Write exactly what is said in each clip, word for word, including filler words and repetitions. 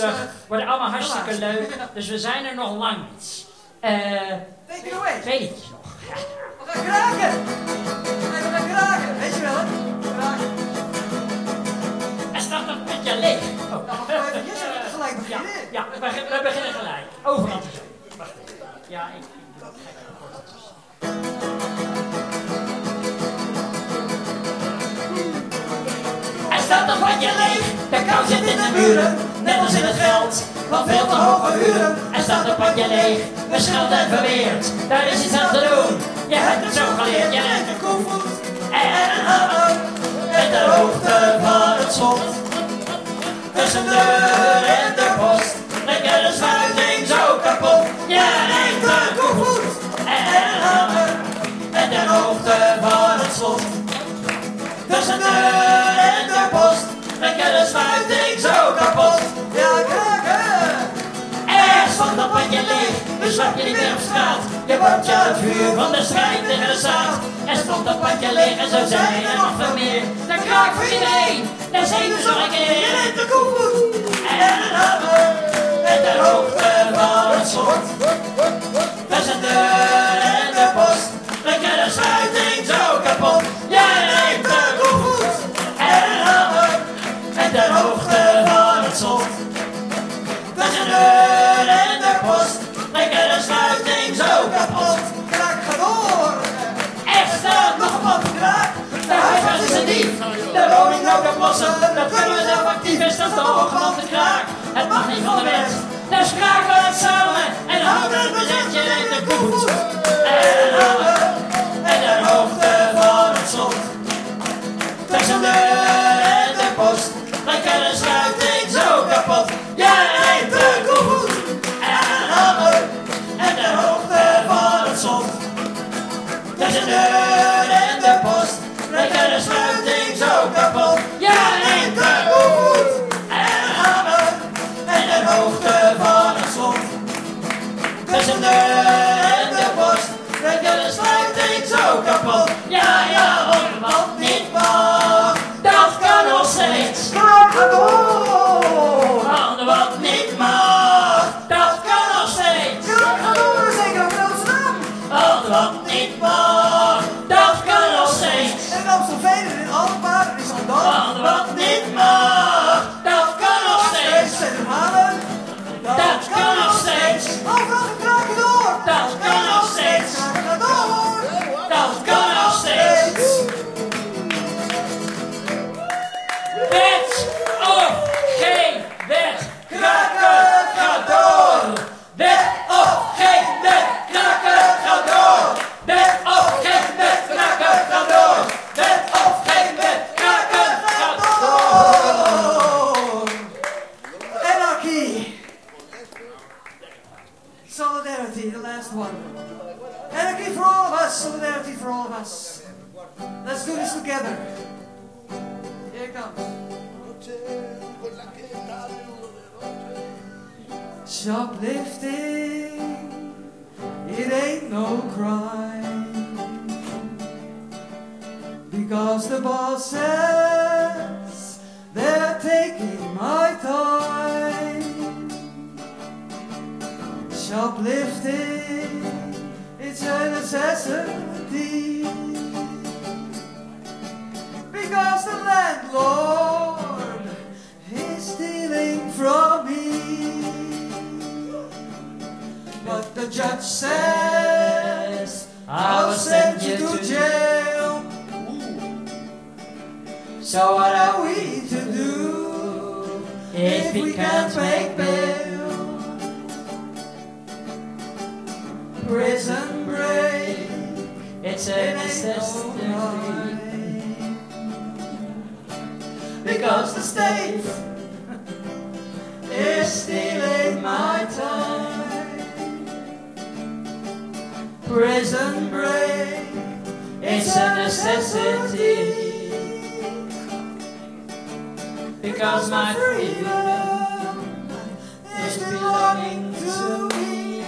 rustig. Worden allemaal hartstikke leuk. Dus we zijn er nog lang niet. Eh... Take it away. Twee liedjes nog. We gaan kraken. Nee, we gaan kraken. Weet je wel, hè? Kraken. Er staat een putje leeg. Oh. Nou, nog even eventjes en we gelijk beginnen. Ja, ja we, begin, we beginnen gelijk. Overal te zijn. Wacht even. Ja, ik... ik doe dat gek akkoordjes. Er staat een putje leeg. De kou zit in de muren. Net als in het geld. Van veel te hoge huren. Er staat een padje leeg, bescheld en verweerd. Daar is iets aan te doen. Je hebt het zo geleerd. Je neemt een koevoet en een hamer. Met de hoogte van het slot. Tussen de deur en de post. Lekker de sluiting zo kapot. Je neemt een koevoet en een hamer. Met de hoogte van het slot. Tussen de deur en de post. Lekker de sluiting zo kapot. Ja, kraken. Er stond dat padje leeg, dus slap je niet meer op straat. Je warmt je het vuur van de strijd tegen de zaad. Er stond dat padje leeg en zo zijn er nog veel meer. De kraak voor iedereen, de zeven nog een keer. Je neemt de koevoet en een hamer. Met de hoogte van het slot. Tussen de deur en de post. Lekker de sluiting zo kapot. Je neemt de koevoet en een hamer. Met de hoogte van het slot. Tussen de deur en de post, lekker de sluiting zo kapot. Kraak, ga door. Er staat nog een pot kraak, de huisarts is een dief. De woning ook oplossen, dat kunnen we zelf actief. Is dat toch een de kraak, het mag niet van de wet. Dus kraken we het samen en houden het bezet. Je neemt de koet en een hamer en de hoogte van het slot. Tussen de deur en de post, lekker de sluiting zo kapot. Jij neemt de koevoet en een hamer en de hoogte van het slot. Tussen de deur en de post, lekker de sluiting zo kapot. Jij neemt de koevoet en een hamer en de hoogte van het slot. Tussen de deur en de post, lekker de sluiting zo kapot. Ja, ja, want wat niet mag, dat kan nog steeds. Kraak, ga door. Want wat niet mag, dat kan nog steeds. Kraak, ga door. Zeker ook in Amsterdam. Want wat niet mag, dat kan nog steeds. En in Amstelveen en in Alkmaar en in Zandam. Want wat niet mag, dat kan nog steeds. Zet hem halen. Dat kan nog steeds. Overal kraken door. Dat kan nog steeds. Kraken, ga door. Dat kan nog steeds. Wet of geen wet, kraken gaat door. Wet of geen wet, kraken gaat door. Wet of geen wet, kraken gaat door. Wet of geen wet, kraken gaat door. Anarchy. Solidarity, the last one. Anarchy for all of us, solidarity for all of us. Let's do this together. Here it comes. Shoplifting, it ain't no crime, because the boss says they're taking my time. Shoplifting, it's a necessity, because the landlord is stealing from me. But the judge says I'll send you to jail. So what are we to do if we can't make bail? Prison break, It's a it ain't necessity. no crime, because the state is stealing my time. Prison break, It's a necessity, because my freedom is belonging to me.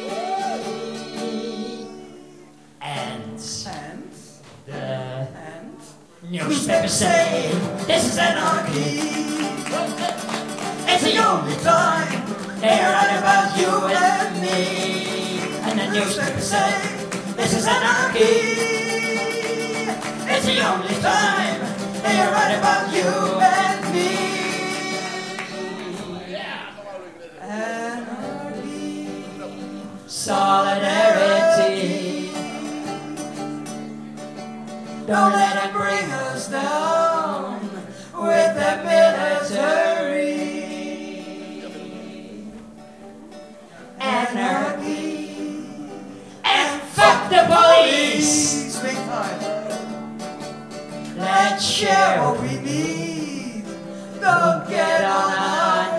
And And, the and, newspapers say this is anarchy. It's It's the only time they write about you and me. And the newspapers say this is anarchy. It's the only time they write about you and me. Anarchy, solidarity. Don't let it bring us down with the military. Anarchy and fuck the police. Big time. Let's share What we need. Don't get on our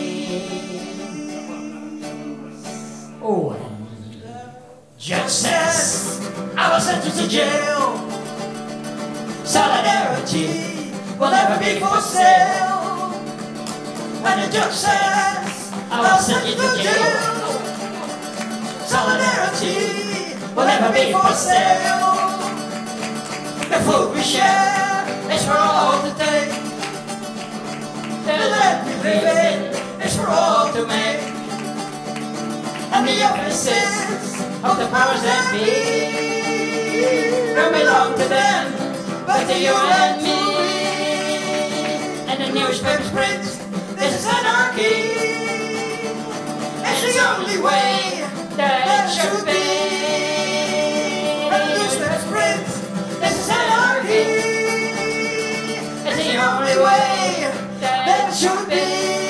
knees. Oh, judge says I was sentenced to jail. Solidarity will never be for sale. When the judge says I was sentenced to jail. Solidarity will never be for sale. The food we share is for all to take. The land we live in is for all to make. And the offices of the powers that be don't belong to them, but to you and me. And the newspapers print this is anarchy. It's the only way that it should be. And the newspapers print this is anarchy. It's the only way that it should be.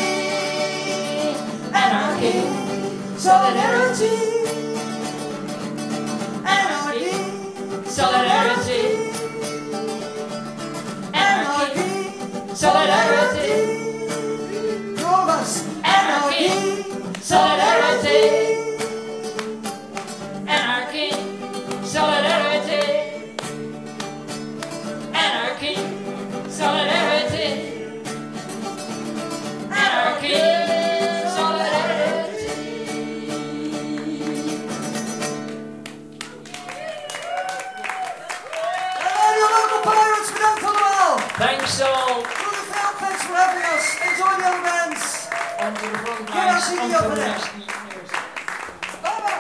Anarchy, solidarity. Anarchy, solidarity. Anarchy, solidarity. Two of us. Anarchy, solidarity. Anarchy, solidarity. Anarchy, solidarity. Anarchy, solidarity. And your local pirates, bedankt allemaal. Thanks all. Goedeveld, thanks for having us. Enjoy the other bands. On to the front Get our lines, C D on up to the there. next years. Bye bye.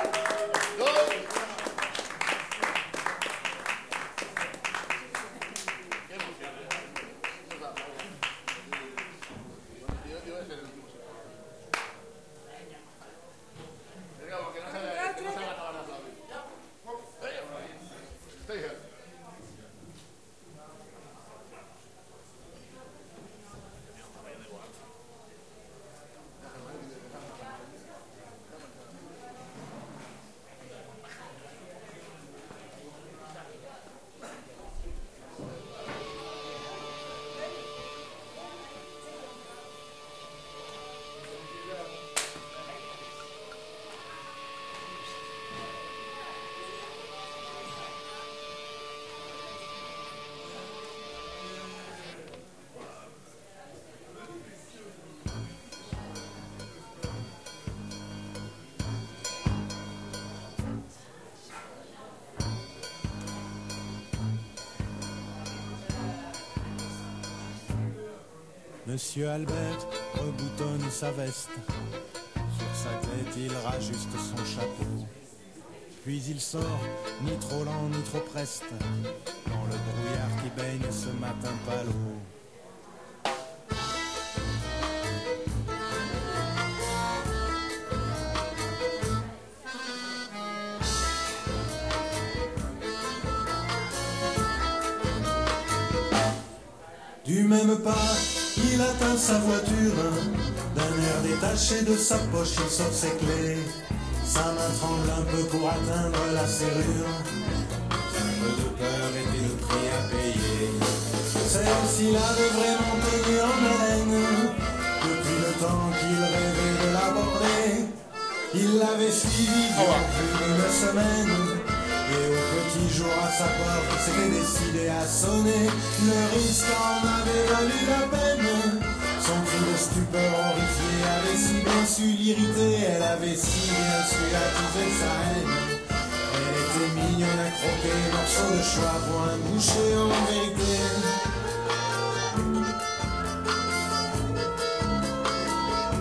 Monsieur Albert reboutonne sa veste. Sur sa tête, il rajuste son chapeau. Puis il sort, ni trop lent, ni trop preste, dans le brouillard qui baigne ce matin palo. Du même pas, il atteint sa voiture. D'un air détaché de sa poche, il sort ses clés. Sa main tremble un peu pour atteindre la serrure. Un peu de peur et le prix à payer. Celle-ci avait vraiment payé en haleine. Depuis le temps qu'il rêvait de l'aborder, il l'avait suivi durant plus d'une semaine. Et au petit jour à sa porte, s'était décidé à sonner. Le risque en avait valu la peine. Son cri de stupeur horrifié avait si bien su l'irriter. Elle avait si bien su attiser sa haine. Elle était mignonne à croquer, morceau de choix pour un boucher en vérité.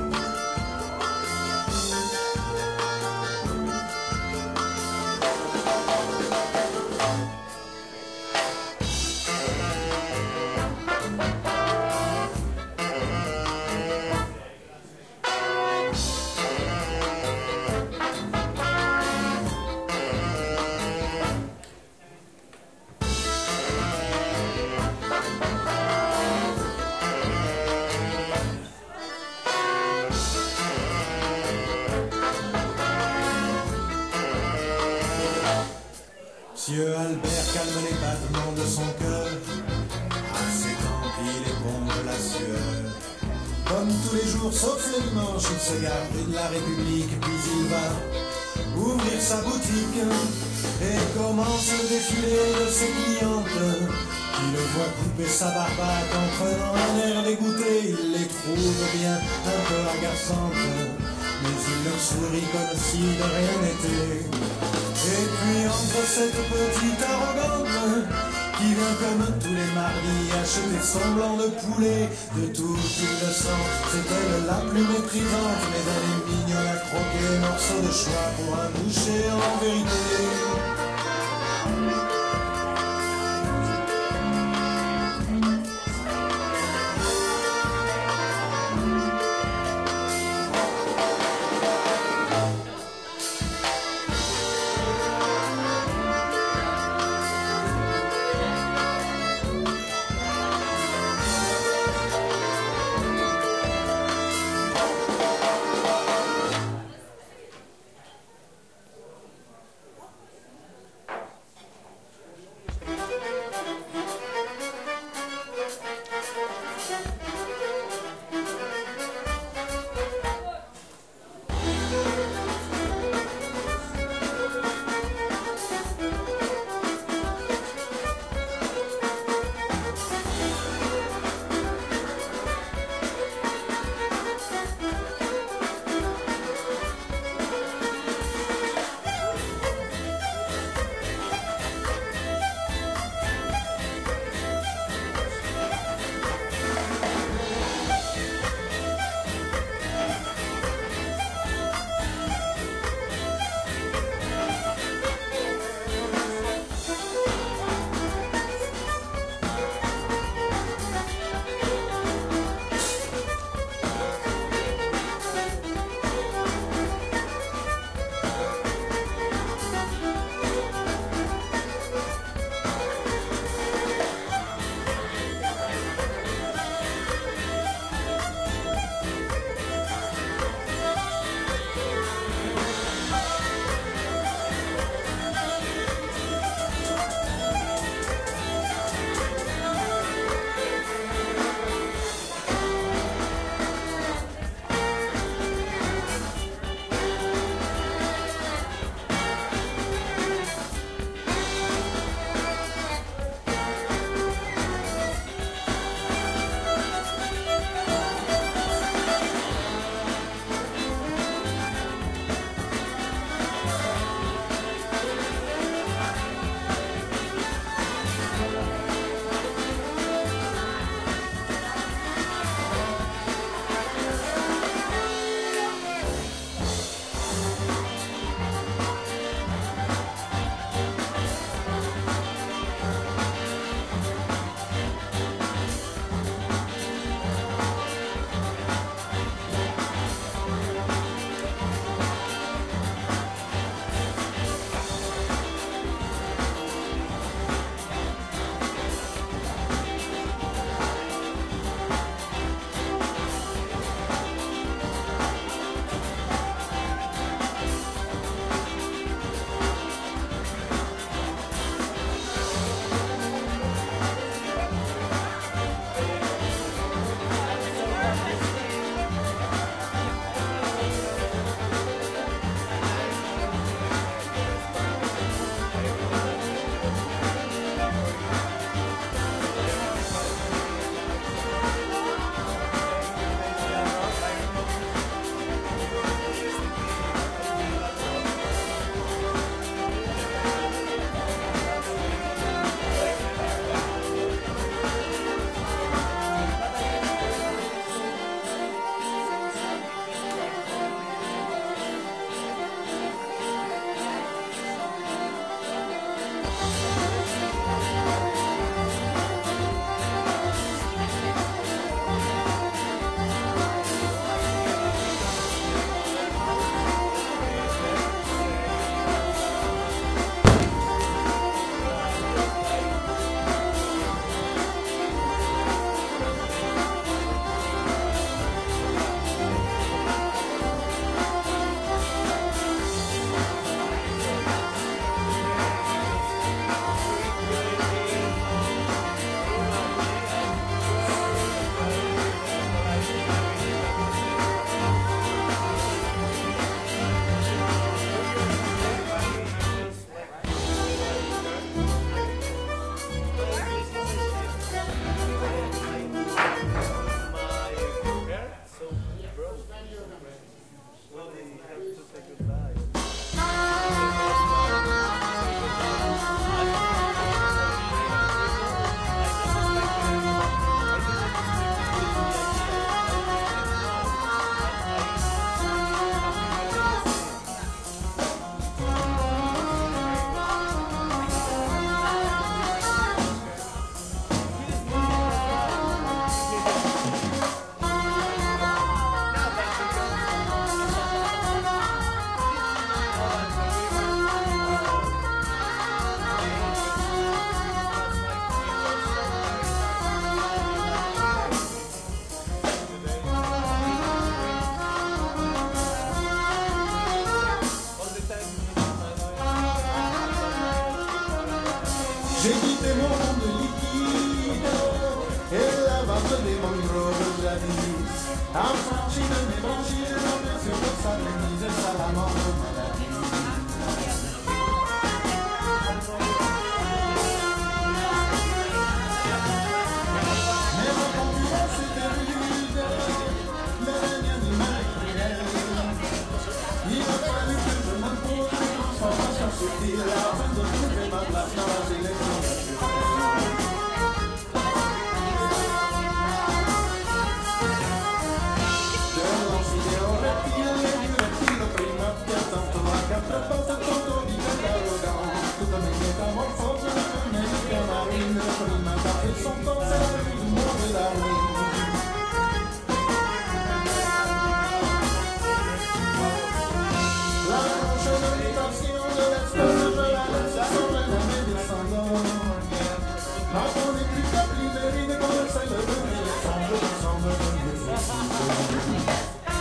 Monsieur Albert calme les battements de son cœur. À ses tempes, il éponge la sueur. Comme tous les jours, sauf le dimanche, il se gare rue de la République, puis il va ouvrir sa boutique et commence le défilé de ses clientes qui le voient couper sa barbate en prenant un air dégoûté. Il les trouve bien un peu agaçantes, mais il leur sourit comme si de rien n'était. Et puis entre cette petite arrogante qui vient comme tous les mardis acheter son blanc de poulet de toute innocence, c'est elle la plus méprisante, mais elle est mignonne à croquer, morceau de choix pour un boucher en vérité. J'ai quitté mon monde liquide et la vente des mangroves jadis. Affranchi de mes branchies, j'en sur le sable, de salamandre maladie. Mais mon concurrence était rude, mais la mienne est mal cruelle. Il a fallu que je m'impose une transformation subtile afin de trouver ma place dans la sélection naturelle. De l'ancidéo reptile et du reptile primordial, tantôt à quatre pattes, tantôt vite arrogant. Toutes mes métamorphoses, mes hypermarines, primata et son corps, c'est la vie du monde et la ruine. La prochaine mutation de l'espace, je la laisse sans à mes descendants. Quand on n'est plus qu'à libérer quand le sel de venir, semble, semble venir ressusciter.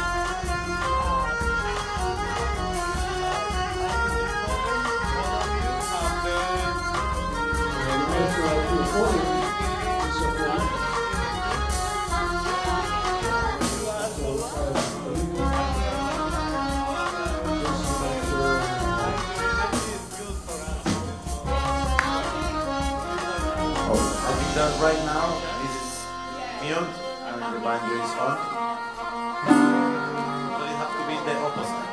Done right now. This is mute and the banjo is on. So you have to be the opposite.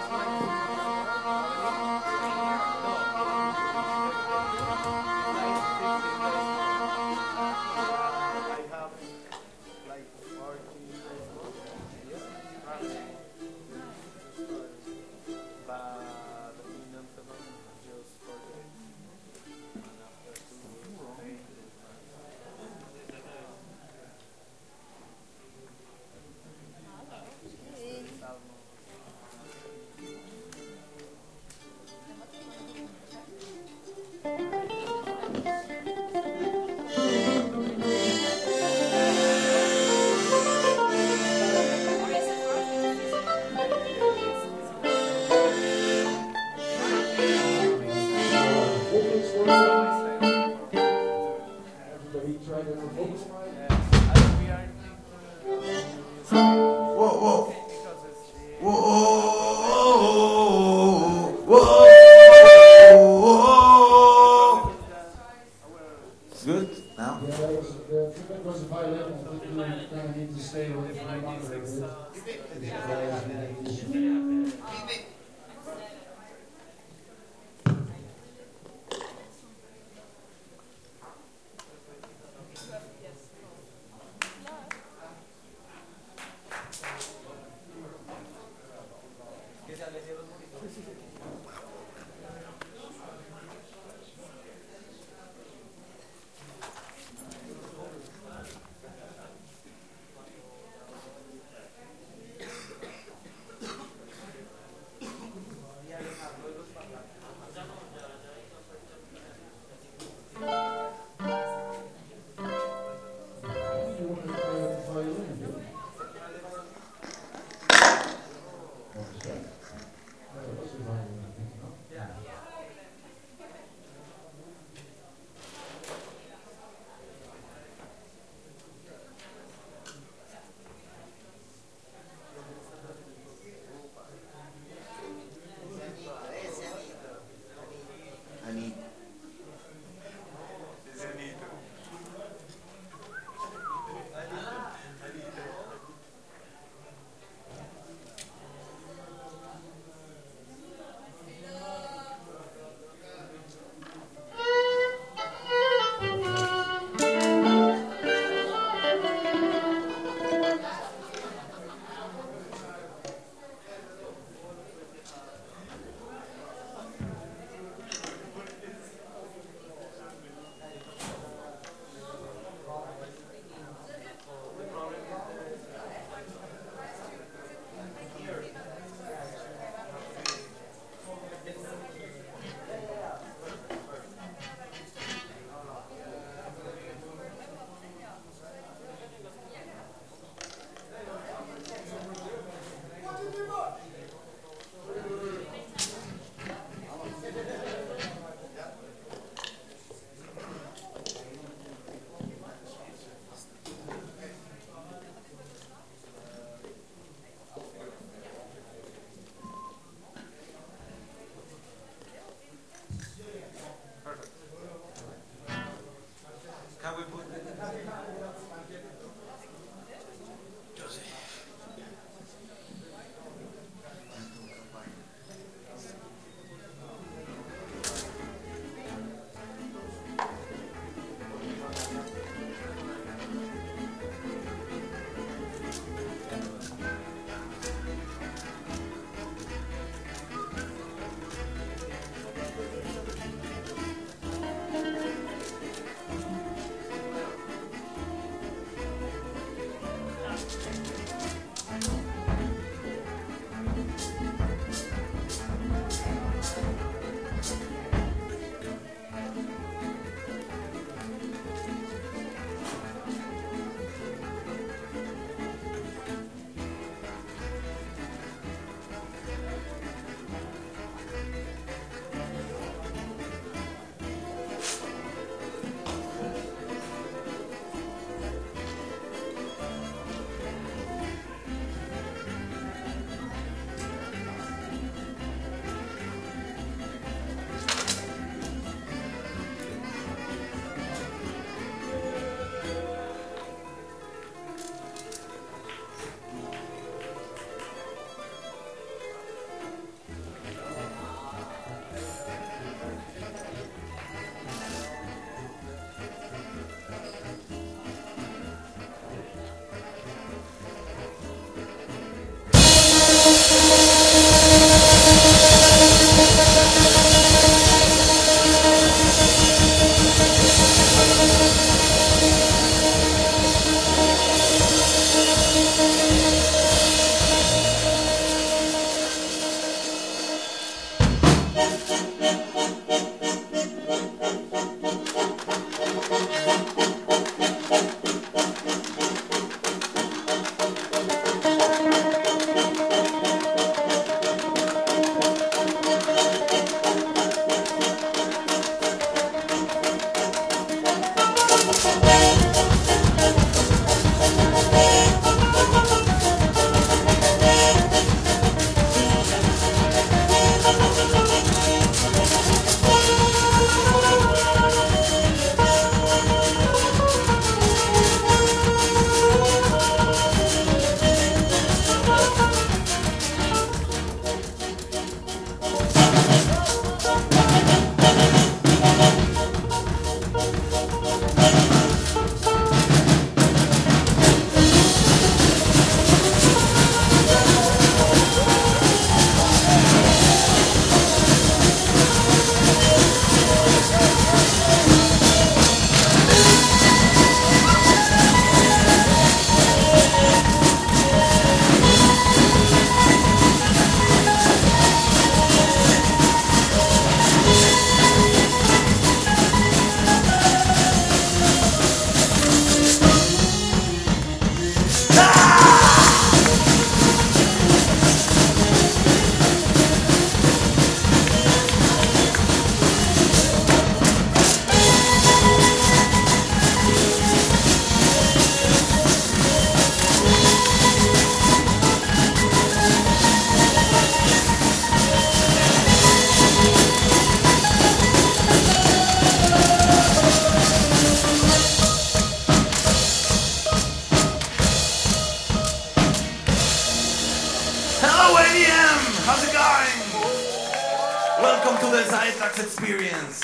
Welcome to the Zytrax experience.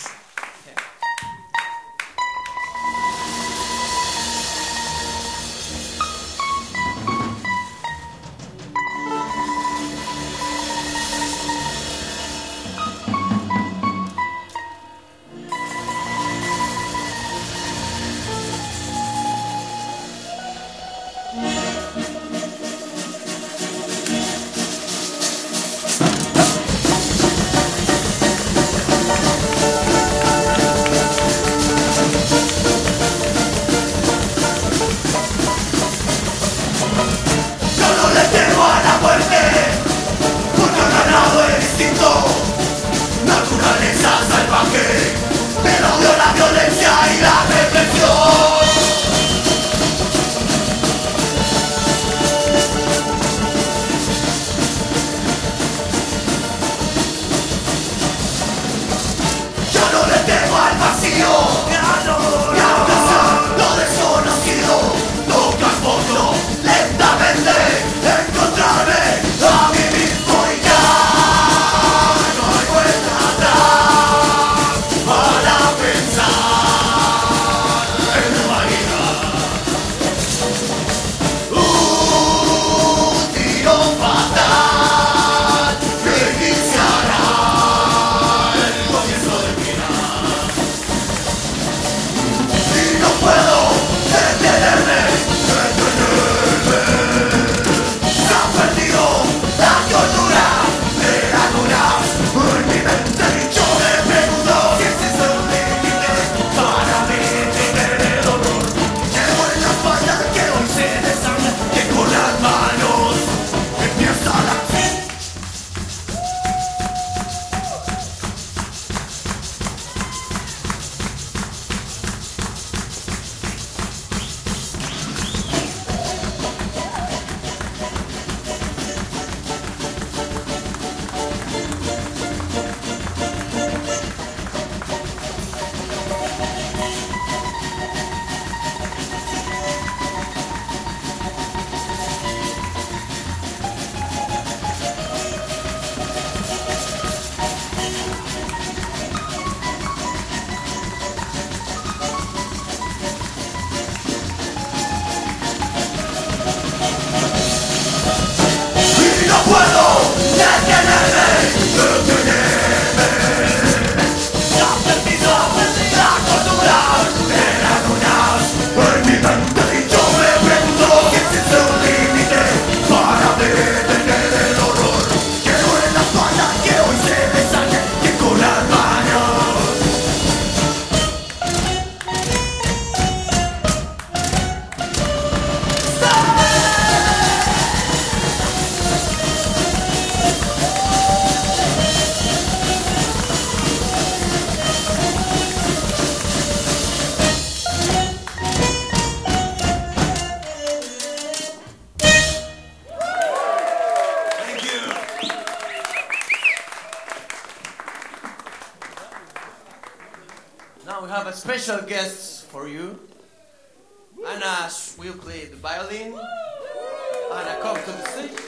we have a special guest for you. Anna will play the violin. Anna, come to the stage.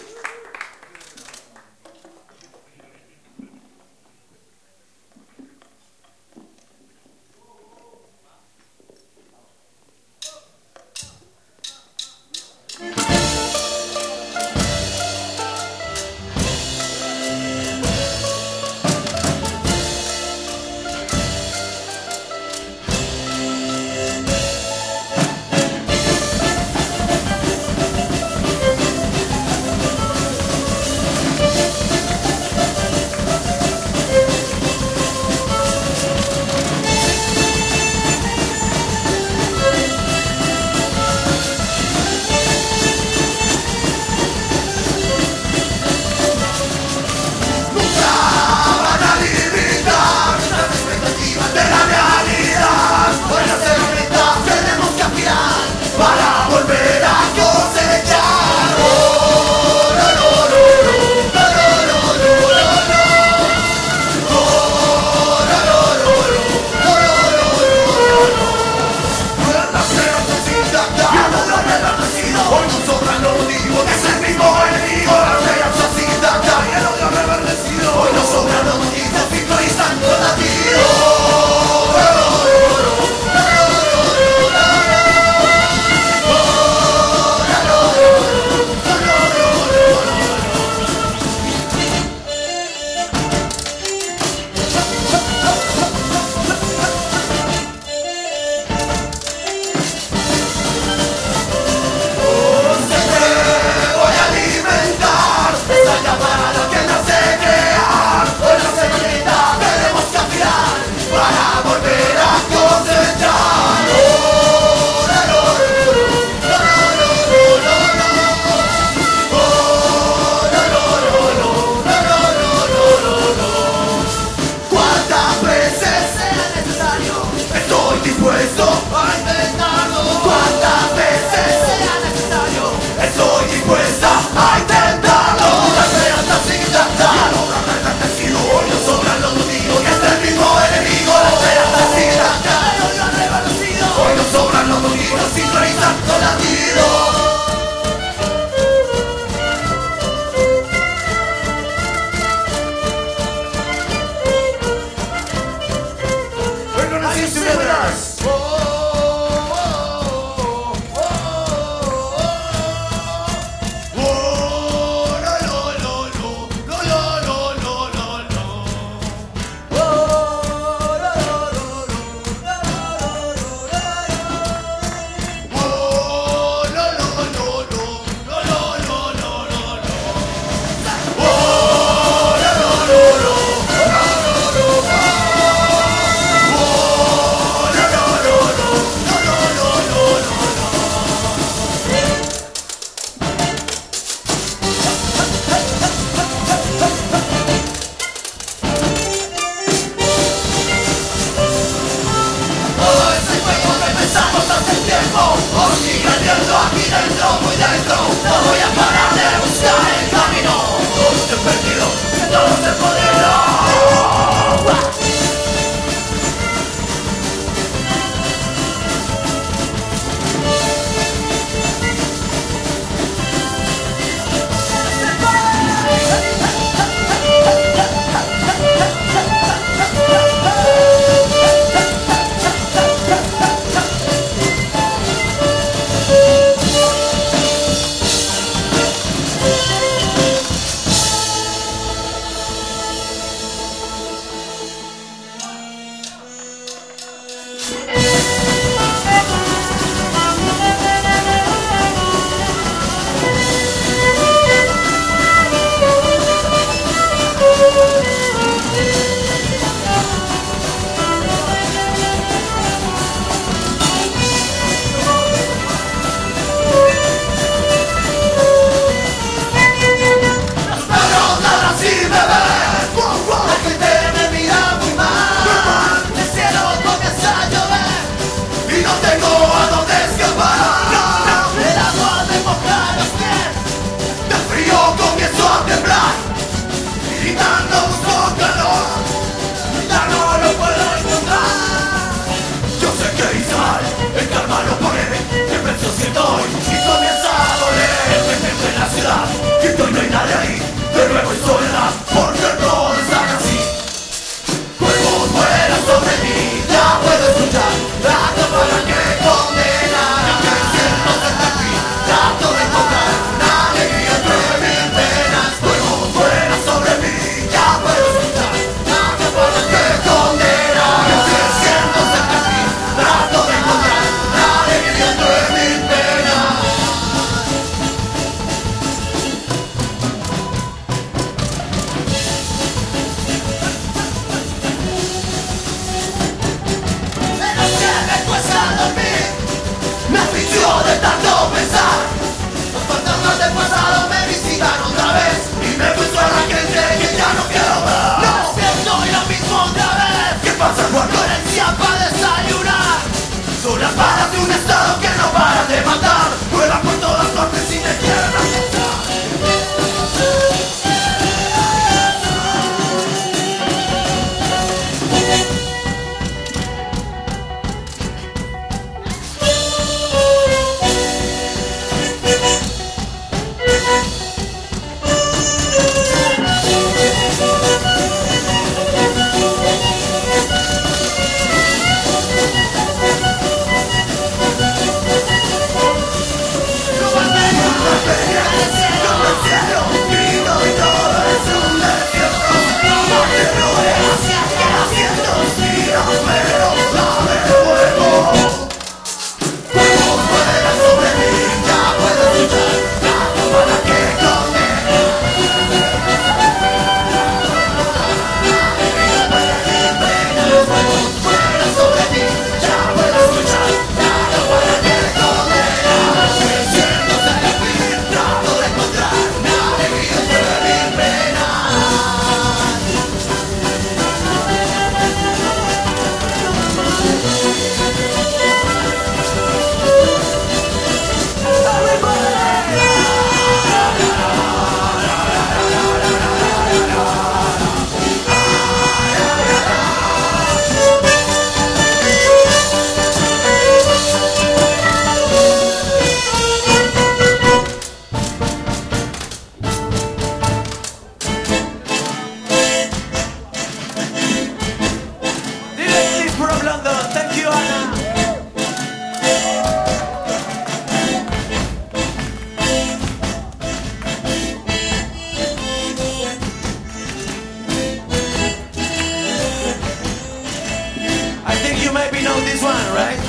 know this one, right?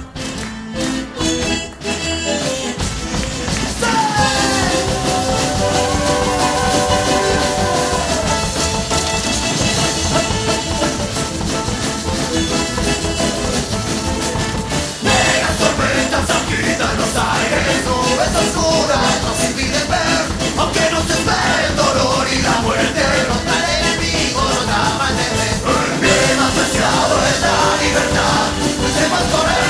Negas tormentas agitan los aires, nubes oscuras nos impiden ver, aunque nos espera el dolor y la muerte, nos trae el enemigo, nos da mal de ver. El bien más preciado es la libertad, luchemos por él.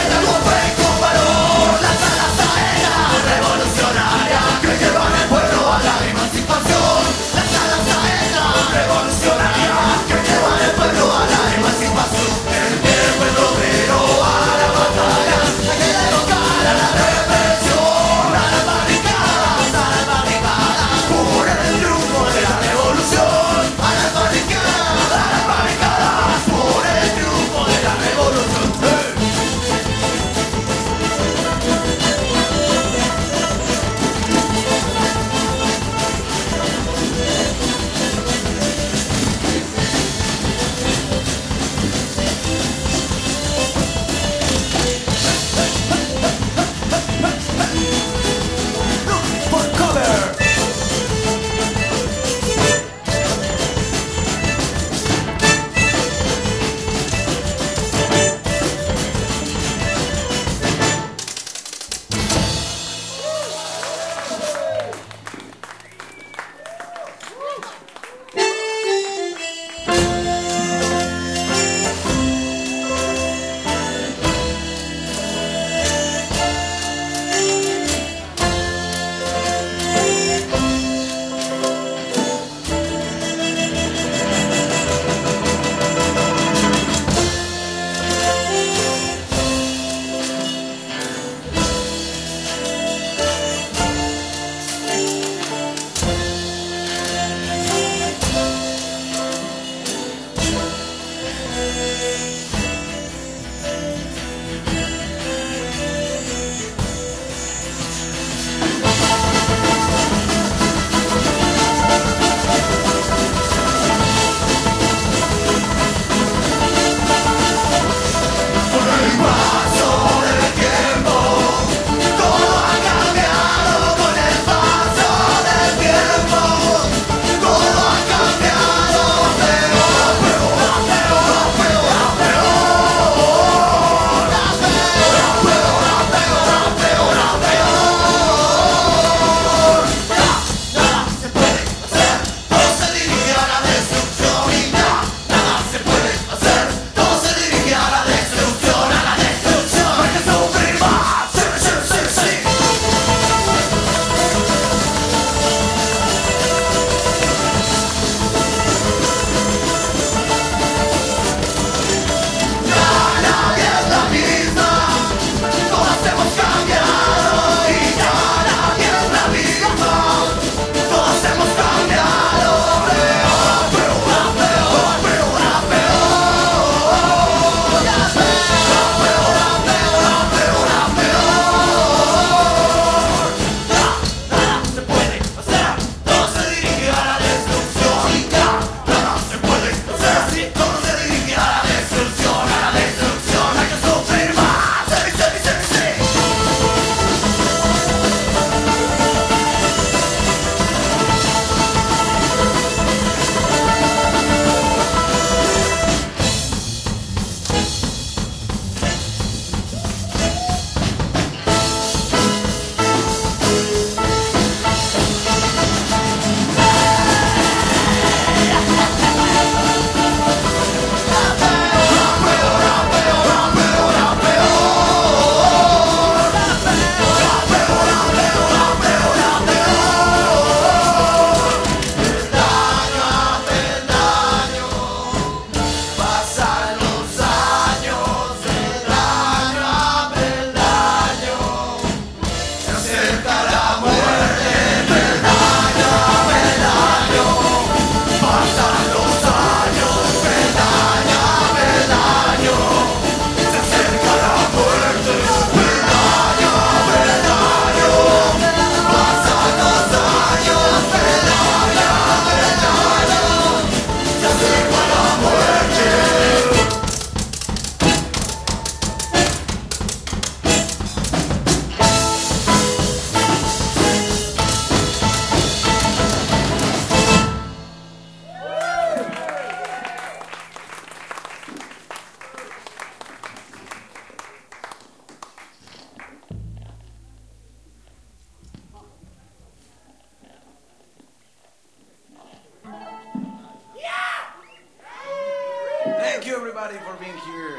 Thank you everybody for being here.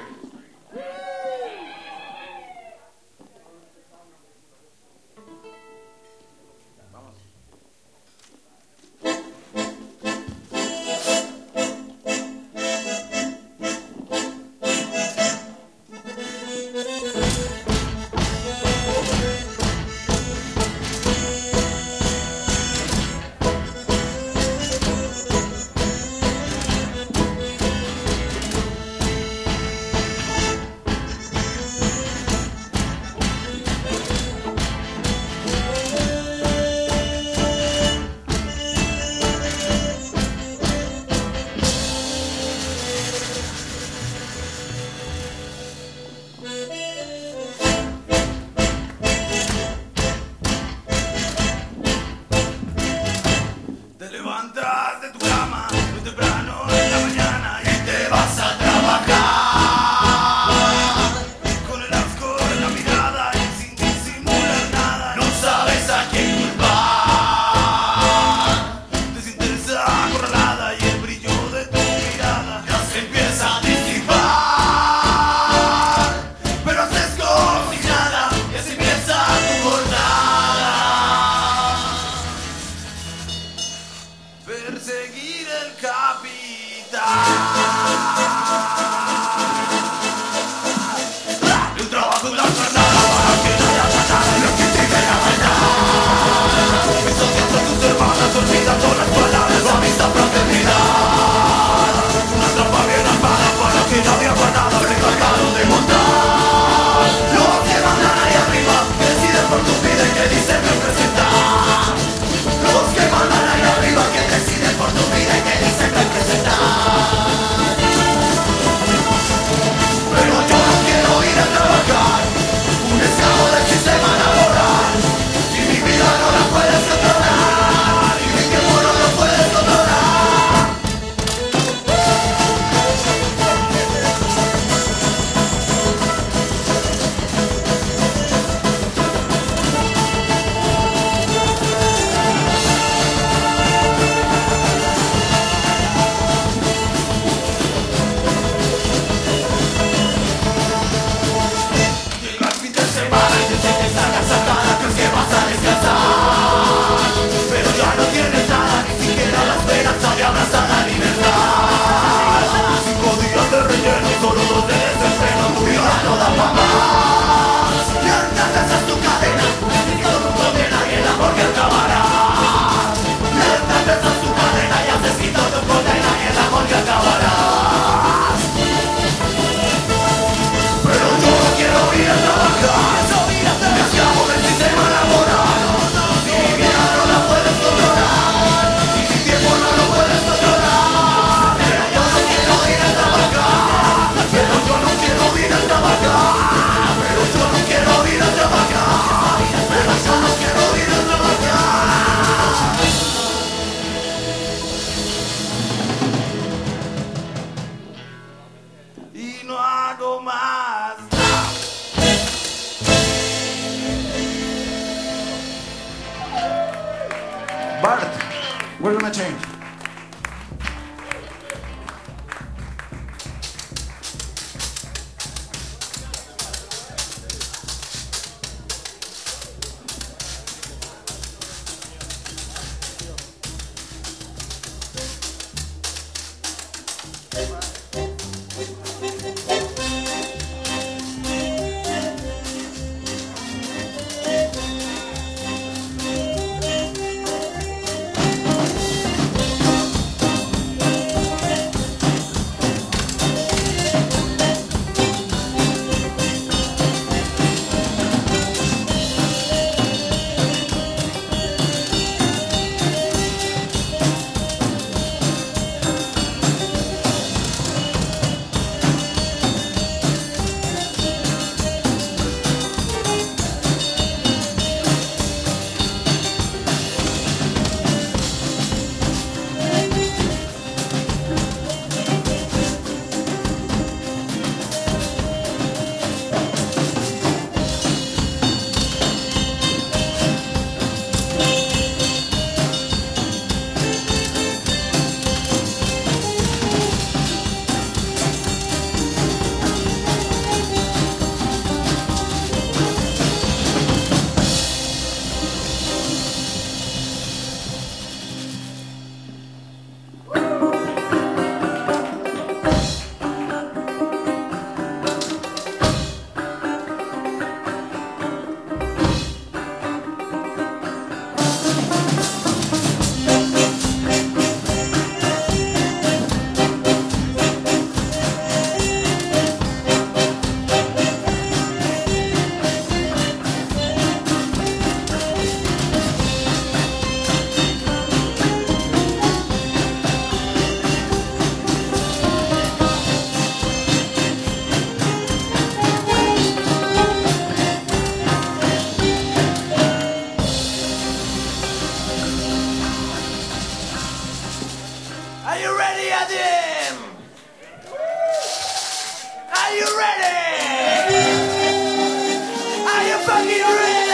Bart, we're gonna change. Vadim! Are you ready? Are you fucking ready?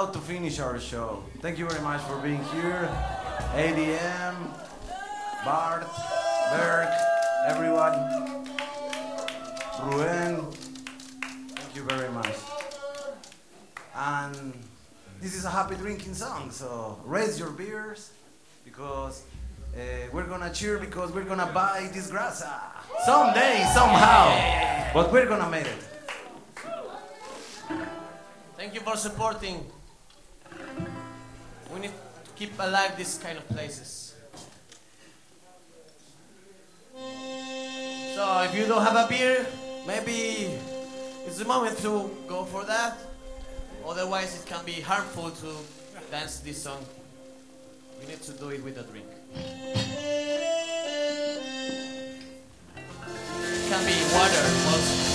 about to finish our show. Thank you very much for being here. A D M, Bart, Berg, everyone. Ruen, thank you very much. And this is a happy drinking song, so raise your beers because uh, we're gonna cheer because we're gonna buy this grasa someday, somehow. But we're gonna make it. Thank you for supporting. We need to keep alive these kind of places. So if you don't have a beer, maybe it's the moment to go for that. Otherwise it can be harmful to dance this song. You need to do it with a drink. It can be water also.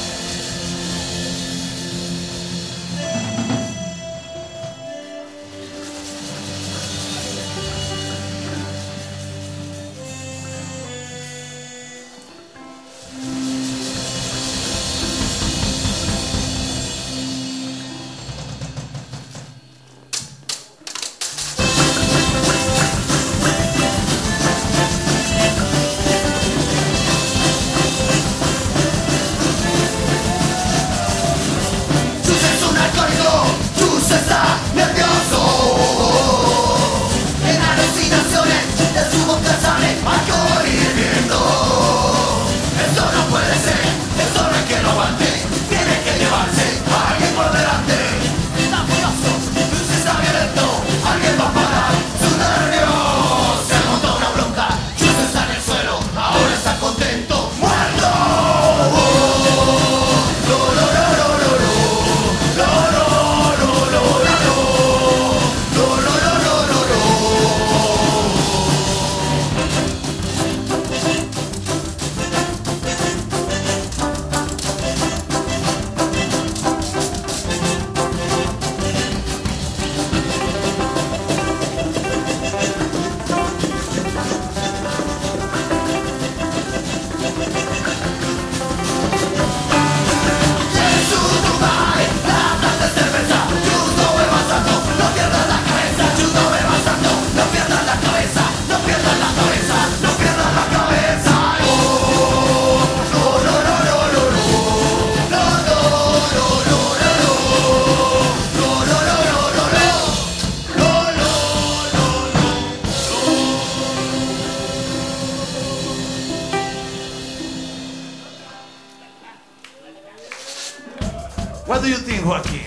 What do you think, Joaquin?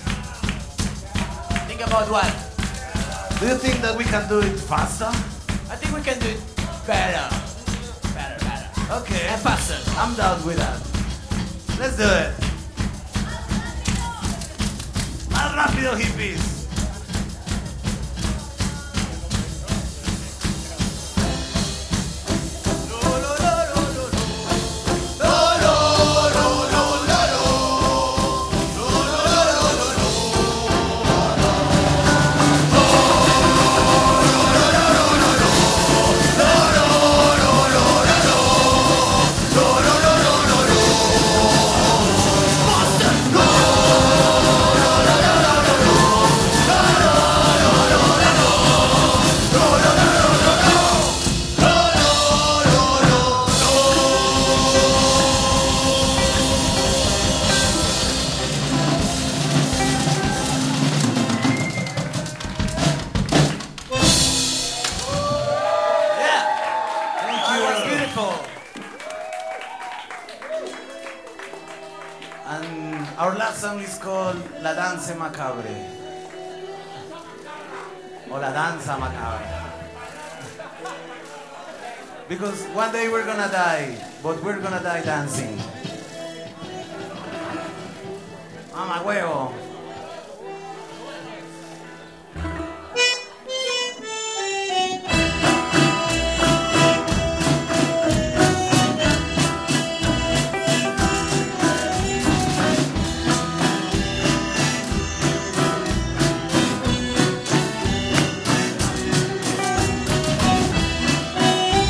Think about what? Do you think that we can do it faster? I think we can do it better. Better, better. Okay. And faster. I'm down with that. Let's do it. Más rápido, hippies. And our last song is called La Danse Macabre. Or La Danza Macabre. Because one day we're gonna die, but we're gonna die dancing. Mama huevo.